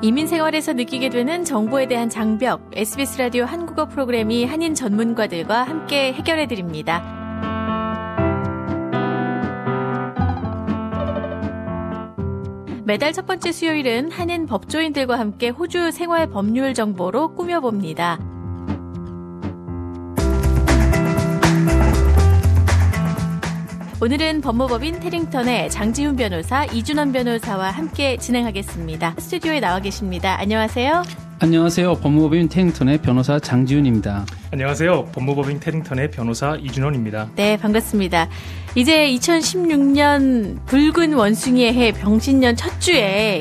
이민 생활에서 느끼게 되는 정보에 대한 장벽, SBS 라디오 한국어 프로그램이 한인 전문가들과 함께 해결해드립니다. 매달 첫 번째 수요일은 한인 법조인들과 함께 호주 생활 법률 정보로 꾸며봅니다. 오늘은 법무법인 테링턴의 장지훈 변호사, 이준원 변호사와 함께 진행하겠습니다. 스튜디오에 나와 계십니다. 안녕하세요. 안녕하세요. 법무법인 테링턴의 변호사 장지훈입니다. 안녕하세요. 법무법인 테링턴의 변호사 이준원입니다. 네, 반갑습니다. 이제 2016년 붉은 원숭이의 해 병신년 첫 주에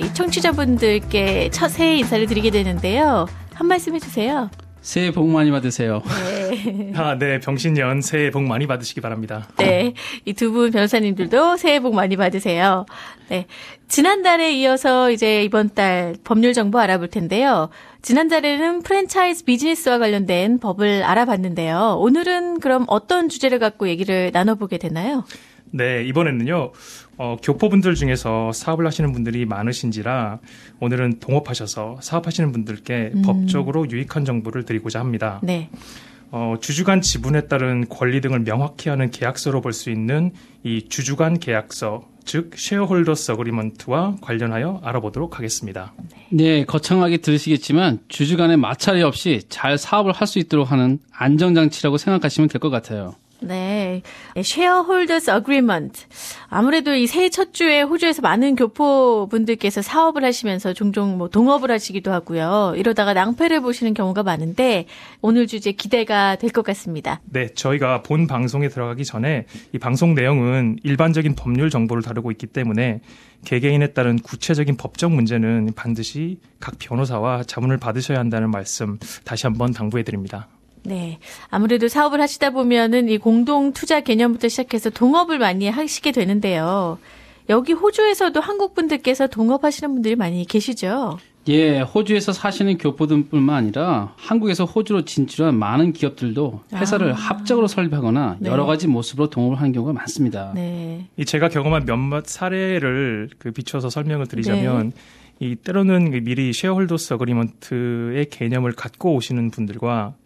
청취자분들께 첫 새해 인사를 드리게 되는데요. 한 말씀 해주세요. 새해 복 많이 받으세요. 네. 네, 병신년 새해 복 많이 받으시기 바랍니다. 네, 이 두 분 변호사님들도 새해 복 많이 받으세요. 네, 지난달에 이어서 이제 이번 달 법률 정보 알아볼 텐데요. 지난달에는 프랜차이즈 비즈니스와 관련된 법을 알아봤는데요. 오늘은 그럼 어떤 주제를 갖고 얘기를 나눠보게 되나요? 네, 이번에는요. 교포분들 중에서 사업을 하시는 분들이 많으신지라 오늘은 동업하셔서 사업하시는 분들께 법적으로 유익한 정보를 드리고자 합니다. 네. 주주간 지분에 따른 권리 등을 명확히 하는 계약서로 볼 수 있는 이 주주간 계약서, 즉 쉐어홀더스 어그리먼트와 관련하여 알아보도록 하겠습니다. 네, 거창하게 들으시겠지만 주주간의 마찰이 없이 잘 사업을 할 수 있도록 하는 안정장치라고 생각하시면 될 것 같아요. 네, Shareholders Agreement. 아무래도 이 새해 첫 주에 호주에서 많은 교포분들께서 사업을 하시면서 종종 동업을 하시기도 하고요. 이러다가 낭패를 보시는 경우가 많은데 오늘 주제 기대가 될 것 같습니다. 네, 저희가 본 방송에 들어가기 전에 이 방송 내용은 일반적인 법률 정보를 다루고 있기 때문에 개개인에 따른 구체적인 법적 문제는 반드시 각 변호사와 자문을 받으셔야 한다는 말씀 다시 한번 당부해 드립니다. 네. 아무래도 사업을 하시다 보면은 이 공동 투자 개념부터 시작해서 동업을 많이 하시게 되는데요. 여기 호주에서도 한국 분들께서 동업하시는 분들이 많이 계시죠? 예, 호주에서 사시는 교포들뿐만 아니라 한국에서 호주로 진출한 많은 기업들도 회사를 합작으로 설립하거나 네. 여러 가지 모습으로 동업을 하는 경우가 많습니다. 네. 제가 경험한 몇몇 사례를 비춰서 설명을 드리자면 이 때로는 미리 쉐어홀더스 어그리먼트의 개념을 갖고 오시는 분들과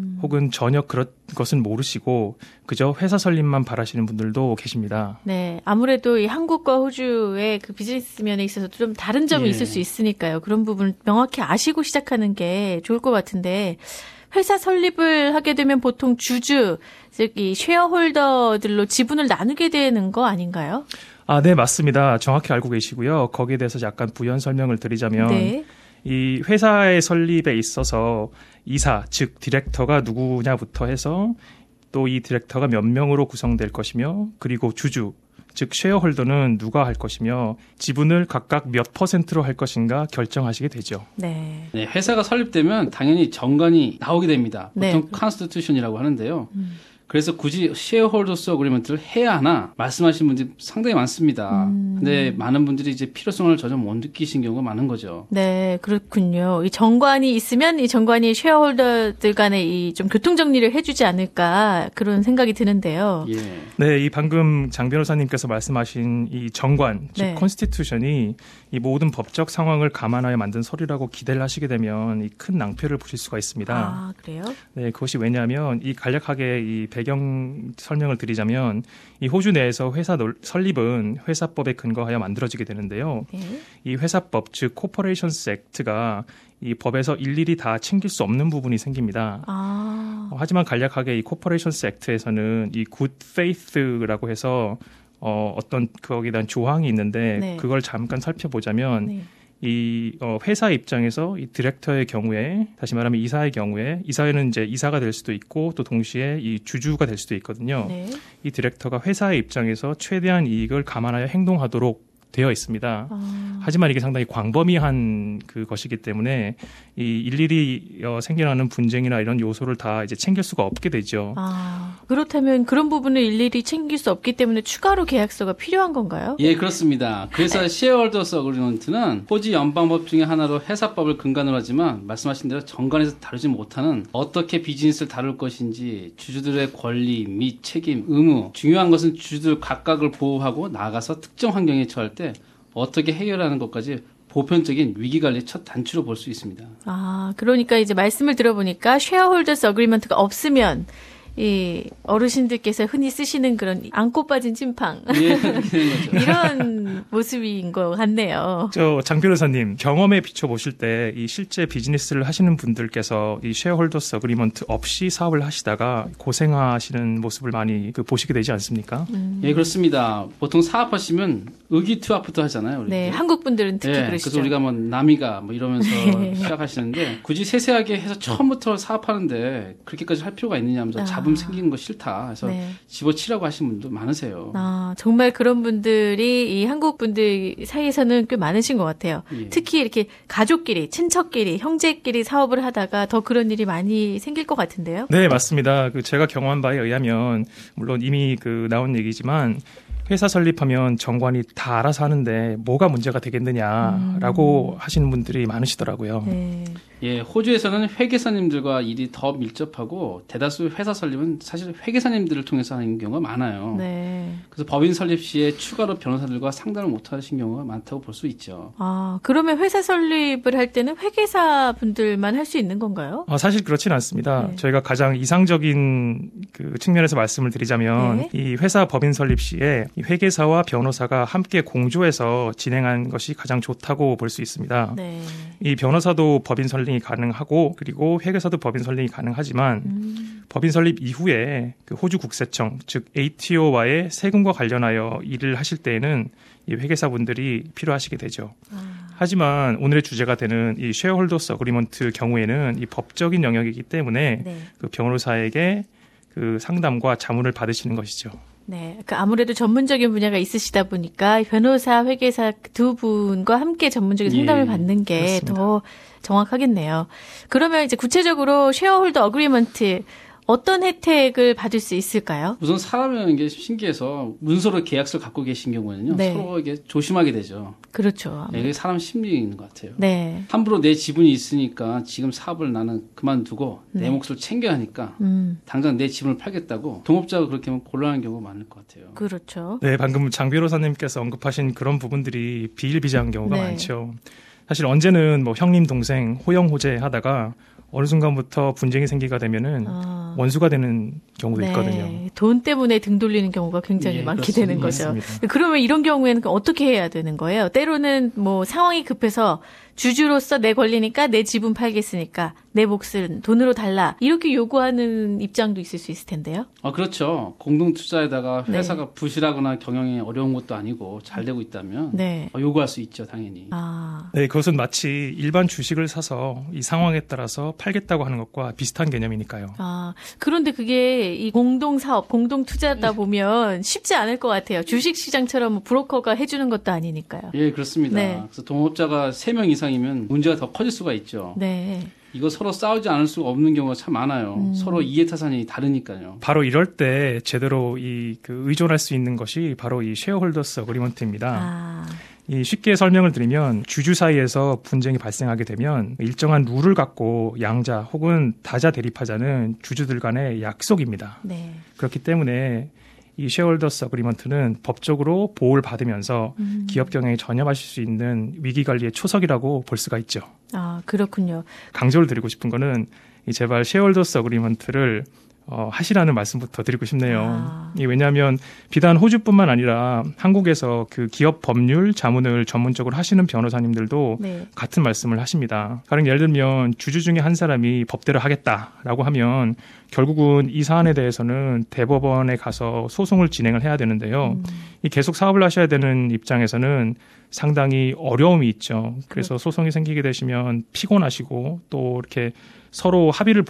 혹은 전혀 그런 것은 모르시고 그저 회사 설립만 바라시는 분들도 계십니다. 네, 아무래도 이 한국과 호주의 그 비즈니스 면에 있어서 좀 다른 점이 있을 수 있으니까요. 그런 부분 명확히 아시고 시작하는 게 좋을 것 같은데 회사 설립을 하게 되면 보통 주주, 즉 이 쉐어홀더들로 지분을 나누게 되는 거 아닌가요? 네, 맞습니다. 정확히 알고 계시고요. 거기에 대해서 약간 부연 설명을 드리자면 네. 이 회사의 설립에 있어서 이사, 즉 디렉터가 누구냐부터 해서 또 이 디렉터가 몇 명으로 구성될 것이며 그리고 주주, 즉 쉐어홀더는 누가 할 것이며 지분을 각각 몇 %로 할 것인가 결정하시게 되죠. 네. 네, 회사가 설립되면 당연히 정관이 나오게 됩니다. 보통 네. 컨스티튜션이라고 하는데요. 그래서 굳이 쉐어홀더스 어그리먼트를 해야 하나 말씀하시는 분들이 상당히 많습니다. 근데 많은 분들이 이제 필요성을 전혀 못 느끼신 경우가 많은 거죠. 네, 그렇군요. 이 정관이 있으면 이 정관이 쉐어홀더들 간에 이 좀 교통 정리를 해주지 않을까 그런 생각이 드는데요. 예. 네, 이 방금 장 변호사님께서 말씀하신 이 정관, 즉 네. 컨스티튜션이 이 모든 법적 상황을 감안하여 만든 서류라고 기대를 하시게 되면 이 큰 낭패를 보실 수가 있습니다. 아, 그래요? 네, 그것이 왜냐하면 이 간략하게 이 배경 설명을 드리자면 이 호주 내에서 회사 설립은 회사법에 근거하여 만들어지게 되는데요. 네. 이 회사법, 즉 코퍼레이션스 액트가 이 법에서 일일이 다 챙길 수 없는 부분이 생깁니다. 하지만 간략하게 이 코퍼레이션스 액트에서는 이 굿 페이스라고 해서 어떤 거기에 대한 조항이 있는데 네. 그걸 잠깐 살펴보자면 네. 이 회사 입장에서 이 디렉터의 경우에 다시 말하면 이사의 경우에 이사회는 이제 이사가 될 수도 있고 또 동시에 이 주주가 될 수도 있거든요. 네. 이 디렉터가 회사의 입장에서 최대한 이익을 감안하여 행동하도록 되어 있습니다. 하지만 이게 상당히 광범위한 것이기 때문에 이 일일이 생겨나는 분쟁이나 이런 요소를 다 이제 챙길 수가 없게 되죠. 그렇다면 그런 부분을 일일이 챙길 수 없기 때문에 추가로 계약서가 필요한 건가요? 예, 그렇습니다. 그래서 쉐어홀더스 어그리먼트는 호주 연방법 중에 하나로 회사법을 근간으로 하지만 말씀하신 대로 정관에서 다루지 못하는 어떻게 비즈니스를 다룰 것인지 주주들의 권리 및 책임, 의무, 중요한 것은 주주들 각각을 보호하고 나아가서 특정 환경에 처할 때 어떻게 해결하는 것까지 보편적인 위기 관리의 첫 단추로 볼 수 있습니다. 아, 그러니까 이제 말씀을 들어보니까 쉐어홀더스 어그리먼트가 없으면 이 어르신들께서 흔히 쓰시는 그런 안고 빠진 찐팡 예, 그렇게 되는 거죠. 이런 모습인 것 같네요. 장 변호사님 경험에 비춰보실 때 이 실제 비즈니스를 하시는 분들께서 이 쉐어홀더스 어그리먼트 없이 사업을 하시다가 고생하시는 모습을 많이 보시게 되지 않습니까? 예, 그렇습니다. 보통 사업하시면 의기투합부터 하잖아요. 우리. 네, 한국 분들은 특히 예, 그러시죠. 그래서 우리가 뭐 남이가 뭐 이러면서 시작하시는데 굳이 세세하게 해서 처음부터 사업하는데 그렇게까지 할 필요가 있느냐 하면서 잡음 생기는 거 싫다. 그래서 네. 집어치라고 하시는 분도 많으세요. 아, 정말 그런 분들이 이 한국 분들 사이에서는 꽤 많으신 것 같아요. 예. 특히 이렇게 가족끼리, 친척끼리, 형제끼리 사업을 하다가 더 그런 일이 많이 생길 것 같은데요. 네, 맞습니다. 제가 경험한 바에 의하면 물론 이미 나온 얘기지만 회사 설립하면 정관이 다 알아서 하는데 뭐가 문제가 되겠느냐라고 하시는 분들이 많으시더라고요. 네. 예, 호주에서는 회계사님들과 일이 더 밀접하고 대다수 회사 설립은 사실 회계사님들을 통해서 하는 경우가 많아요. 네. 그래서 법인 설립 시에 추가로 변호사들과 상담을 못 하신 경우가 많다고 볼 수 있죠. 아, 그러면 회사 설립을 할 때는 회계사 분들만 할 수 있는 건가요? 사실 그렇지는 않습니다. 네. 저희가 가장 이상적인 측면에서 말씀을 드리자면 네. 이 회사 법인 설립 시에 이 회계사와 변호사가 함께 공조해서 진행한 것이 가장 좋다고 볼 수 있습니다. 네. 이 변호사도 법인 설립이 가능하고 그리고 회계사도 법인 설립이 가능하지만 법인 설립 이후에 호주 국세청 즉 ATO와의 세금과 관련하여 일을 하실 때에는 이 회계사분들이 필요하시게 되죠. 하지만 오늘의 주제가 되는 이 쉐어홀더스 어그리먼트 경우에는 이 법적인 영역이기 때문에 네. 변호사에게 상담과 자문을 받으시는 것이죠. 네. 아무래도 전문적인 분야가 있으시다 보니까 변호사, 회계사 두 분과 함께 전문적인 상담을 예, 받는 게 그렇습니다. 더 정확하겠네요. 그러면 이제 구체적으로 쉐어홀더 어그리먼트 어떤 혜택을 받을 수 있을까요? 우선 사람이라는 게 신기해서 문서로 계약서를 갖고 계신 경우에는요. 네. 서로 이게 조심하게 되죠. 그렇죠. 네, 이게 사람 심리인 것 같아요. 네. 함부로 내 지분이 있으니까 지금 사업을 나는 그만두고 내 몫을 챙겨야 하니까 당장 내 지분을 팔겠다고 동업자가 그렇게 하면 곤란한 경우가 많을 것 같아요. 그렇죠. 네, 방금 장 변호사님께서 언급하신 그런 부분들이 비일비재한 경우가 네. 많죠. 사실 언제는 형님, 동생, 호영, 호재 하다가 어느 순간부터 분쟁이 생기가 되면은 원수가 되는 경우도 네. 있거든요. 돈 때문에 등 돌리는 경우가 굉장히 예, 많게 그렇습니다. 되는 거죠. 맞습니다. 그러면 이런 경우에는 어떻게 해야 되는 거예요? 때로는 상황이 급해서 주주로서 내 권리니까 내 지분 팔겠으니까 내 몫은 돈으로 달라. 이렇게 요구하는 입장도 있을 수 있을 텐데요. 그렇죠. 공동 투자에다가 네. 회사가 부실하거나 경영이 어려운 것도 아니고 잘 되고 있다면 네. 요구할 수 있죠, 당연히. 아, 네, 그것은 마치 일반 주식을 사서 이 상황에 따라서 팔겠다고 하는 것과 비슷한 개념이니까요. 그런데 그게 이 공동 사업, 공동 투자다 보면 쉽지 않을 것 같아요. 주식 시장처럼 브로커가 해주는 것도 아니니까요. 예, 그렇습니다. 네. 그래서 동업자가 3명 이상이면 문제가 더 커질 수가 있죠. 네. 이거 서로 싸우지 않을 수가 없는 경우가 참 많아요. 서로 이해타산이 다르니까요. 바로 이럴 때 제대로 의존할 수 있는 것이 바로 이 쉐어홀더스 어그리먼트입니다. 이 쉽게 설명을 드리면 주주 사이에서 분쟁이 발생하게 되면 일정한 룰을 갖고 양자 혹은 다자 대립하자는 주주들 간의 약속입니다. 네. 그렇기 때문에 이 쉐어홀더스 어그리먼트는 법적으로 보호를 받으면서 기업 경영에 전념하실 수 있는 위기관리의 초석이라고 볼 수가 있죠. 그렇군요. 강조를 드리고 싶은 거는 제발 쉐어홀더스 어그리먼트를 하시라는 말씀부터 드리고 싶네요. 왜냐하면 비단 호주뿐만 아니라 한국에서 기업 법률 자문을 전문적으로 하시는 변호사님들도 네. 같은 말씀을 하십니다. 가령 예를 들면 주주 중에 한 사람이 법대로 하겠다라고 하면 결국은 이 사안에 대해서는 대법원에 가서 소송을 진행을 해야 되는데요. 이 계속 사업을 하셔야 되는 입장에서는 상당히 어려움이 있죠. 그래서 소송이 생기게 되시면 피곤하시고 또 이렇게 서로 합의를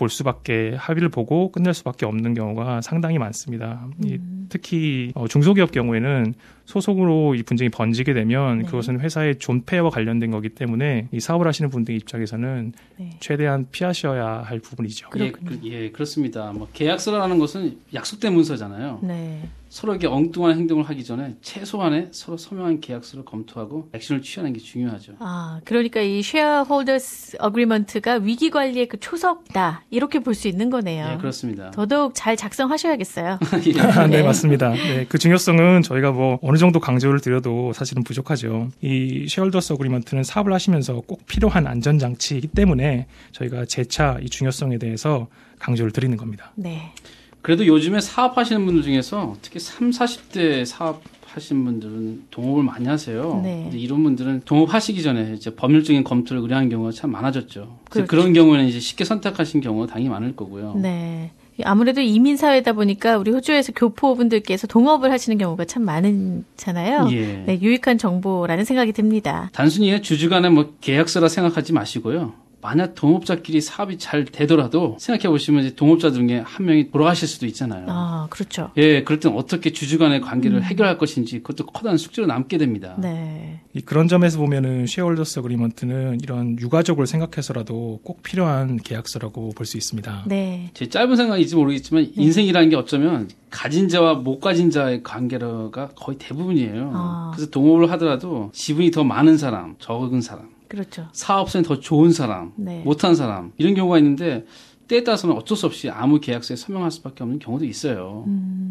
보고 끝낼 수밖에 없는 경우가 상당히 많습니다. 특히 중소기업 경우에는 소송으로 이 분쟁이 번지게 되면 그것은 회사의 존폐와 관련된 거기 때문에 이 사업을 하시는 분들 입장에서는 최대한 피하셔야 할 부분이죠. 예, 그렇습니다. 계약서라는 것은 약속된 문서잖아요. 네. 서로에게 엉뚱한 행동을 하기 전에 최소한의 서로 서명한 계약서를 검토하고 액션을 취하는 게 중요하죠. 그러니까 이 쉐어홀더스 어그리먼트가 위기 관리의 초석이다. 이렇게 볼 수 있는 거네요. 예, 그렇습니다. 더더욱 잘 작성하셔야겠어요. 네, 맞습니다. 네, 그 중요성은 저희가 어느 정도 강조를 드려도 사실은 부족하죠. 이 쉐어홀더스 어그리먼트는 사업을 하시면서 꼭 필요한 안전장치이기 때문에 저희가 재차 이 중요성에 대해서 강조를 드리는 겁니다. 네. 그래도 요즘에 사업하시는 분들 중에서 특히 30, 40대 사업하시는 분들은 동업을 많이 하세요. 네. 근데 이런 분들은 동업하시기 전에 이제 법률적인 검토를 의뢰한 경우가 참 많아졌죠. 그렇죠. 그런 경우에는 이제 쉽게 선택하신 경우가 당연히 많을 거고요. 네. 아무래도 이민사회다 보니까 우리 호주에서 교포분들께서 동업을 하시는 경우가 참 많잖아요. 예. 네, 유익한 정보라는 생각이 듭니다. 단순히 주주 간의 뭐 계약서라 생각하지 마시고요. 만약 동업자끼리 사업이 잘 되더라도 생각해 보시면 이제 동업자 중에 한 명이 돌아가실 수도 있잖아요. 아, 그렇죠. 예, 그럴 땐 어떻게 주주 간의 관계를 해결할 것인지 그것도 커다란 숙제로 남게 됩니다. 네. 그런 점에서 보면은 쉐어홀더스 어그리먼트는 이런 유가족을 생각해서라도 꼭 필요한 계약서라고 볼 수 있습니다. 네. 제 짧은 생각인지 모르겠지만 인생이라는 게 어쩌면 가진 자와 못 가진 자의 관계가 거의 대부분이에요. 아. 그래서 동업을 하더라도 지분이 더 많은 사람, 적은 사람, 그렇죠. 사업성이 더 좋은 사람, 네. 못한 사람 이런 경우가 있는데 때에 따라서는 어쩔 수 없이 아무 계약서에 서명할 수밖에 없는 경우도 있어요.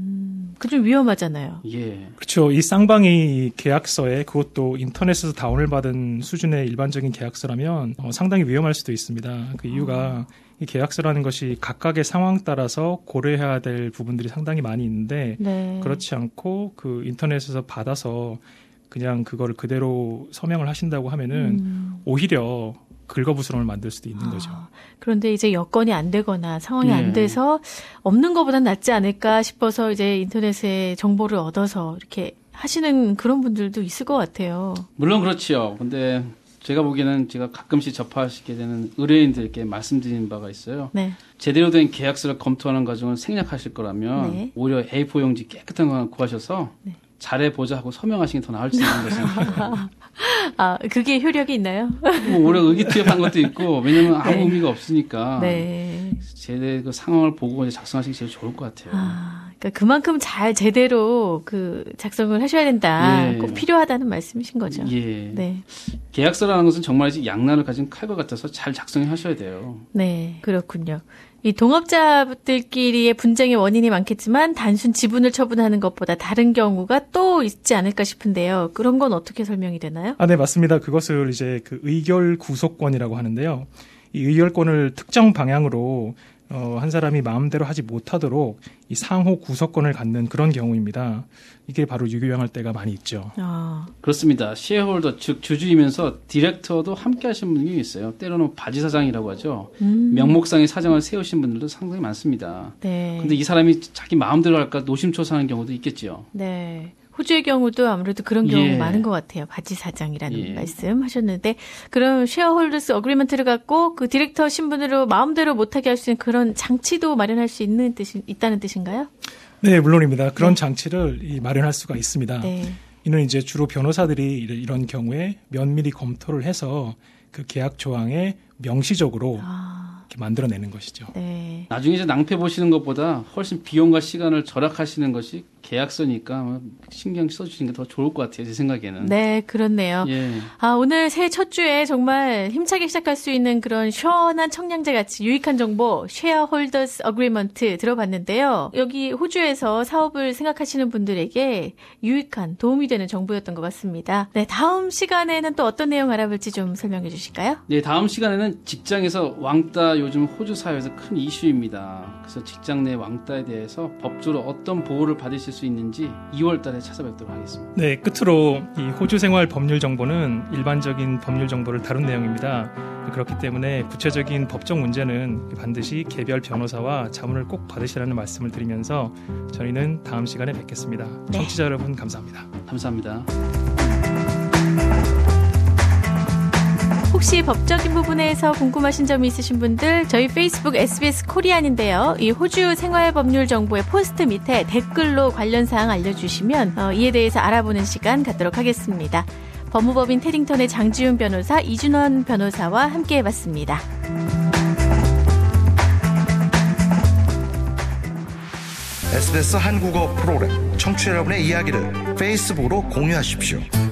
그 좀 위험하잖아요. 예. 그렇죠. 이 쌍방이 계약서에 그것도 인터넷에서 다운을 받은 수준의 일반적인 계약서라면 상당히 위험할 수도 있습니다. 그 이유가 이 계약서라는 것이 각각의 상황 따라서 고려해야 될 부분들이 상당히 많이 있는데 네. 그렇지 않고 그 인터넷에서 받아서 그냥 그걸 그대로 서명을 하신다고 하면은 오히려 긁어부스럼을 만들 수도 있는 거죠. 그런데 이제 여건이 안 되거나 상황이 예. 안 돼서 없는 것보단 낫지 않을까 싶어서 이제 인터넷에 정보를 얻어서 이렇게 하시는 그런 분들도 있을 것 같아요. 물론 그렇지요. 근데 제가 보기에는 제가 가끔씩 접하시게 되는 의뢰인들께 말씀드린 바가 있어요. 네. 제대로 된 계약서를 검토하는 과정을 생략하실 거라면 네. 오히려 A4 용지 깨끗한 거 구하셔서 네. 잘해보자 하고 서명하시는 게 더 나을지 있는 거 생각해요. 아, 그게 효력이 있나요? 뭐 오히려 의기투합한 것도 있고 왜냐면 아무 네. 의미가 없으니까 네. 제대 그 상황을 보고 이제 작성하시기 제일 좋을 것 같아요. 아, 그러니까 그만큼 잘 제대로 그 작성을 하셔야 된다. 예. 꼭 필요하다는 말씀이신 거죠. 예. 네. 계약서라는 것은 정말 양날을 가진 칼과 같아서 잘 작성해 하셔야 돼요. 네, 그렇군요. 이 동업자들끼리의 분쟁의 원인이 많겠지만 단순 지분을 처분하는 것보다 다른 경우가 또 있지 않을까 싶은데요. 그런 건 어떻게 설명이 되나요? 네, 맞습니다. 그것을 이제 그 의결 구속권이라고 하는데요. 이 의결권을 특정 방향으로 한 사람이 마음대로 하지 못하도록 이 상호 구속권을 갖는 그런 경우입니다. 이게 바로 유효행할 때가 많이 있죠. 그렇습니다. 쉐어홀더 즉 주주이면서 디렉터도 함께 하신 분이 있어요. 때로는 바지사장이라고 하죠. 명목상의 사장을 세우신 분들도 상당히 많습니다. 네. 근데 이 사람이 자기 마음대로 할까 노심초사하는 경우도 있겠죠. 네. 호주의 경우도 아무래도 그런 경우 예. 많은 것 같아요. 바지사장이라는 예. 말씀 하셨는데 그럼 쉐어홀더스 어그리먼트를 갖고 그 디렉터 신분으로 마음대로 못하게 할 수 있는 그런 장치도 마련할 수 있다는 뜻인가요? 네, 물론입니다. 그런 장치를 마련할 수가 있습니다. 네. 이는 이제 주로 변호사들이 이런 경우에 면밀히 검토를 해서 그 계약 조항에 명시적으로 이렇게 만들어내는 것이죠. 네. 나중에 이제 낭패 보시는 것보다 훨씬 비용과 시간을 절약하시는 것이 계약서니까 신경 써주시는 게 더 좋을 것 같아요. 제 생각에는. 네, 그렇네요. 예. 아, 오늘 새해 첫 주에 정말 힘차게 시작할 수 있는 그런 시원한 청량제 같이 유익한 정보 쉐어홀더스 어그리먼트 들어봤는데요. 여기 호주에서 사업을 생각하시는 분들에게 유익한 도움이 되는 정보였던 것 같습니다. 네, 다음 시간에는 또 어떤 내용 알아볼지 좀 설명해 주실까요? 네, 다음 시간에는 직장에서 왕따 요즘 호주 사회에서 큰 이슈입니다. 그래서 직장 내 왕따에 대해서 법적으로 어떤 보호를 받으실 수 있는지 2월 달에 찾아뵙도록 하겠습니다. 네, 끝으로 이 호주 생활 법률 정보는 일반적인 법률 정보를 다룬 내용입니다. 그렇기 때문에 구체적인 법적 문제는 반드시 개별 변호사와 자문을 꼭 받으시라는 말씀을 드리면서 저희는 다음 시간에 뵙겠습니다. 네. 청취자 여러분 감사합니다. 감사합니다. 혹시 법적인 부분에서 궁금하신 점이 있으신 분들 저희 페이스북 SBS 코리안인데요. 이 호주 생활법률 정보의 포스트 밑에 댓글로 관련 사항 알려주시면 이에 대해서 알아보는 시간 갖도록 하겠습니다. 법무법인 테링턴의 장지훈 변호사, 이준원 변호사와 함께 해봤습니다. SBS 한국어 프로그램 청취자 여러분의 이야기를 페이스북으로 공유하십시오.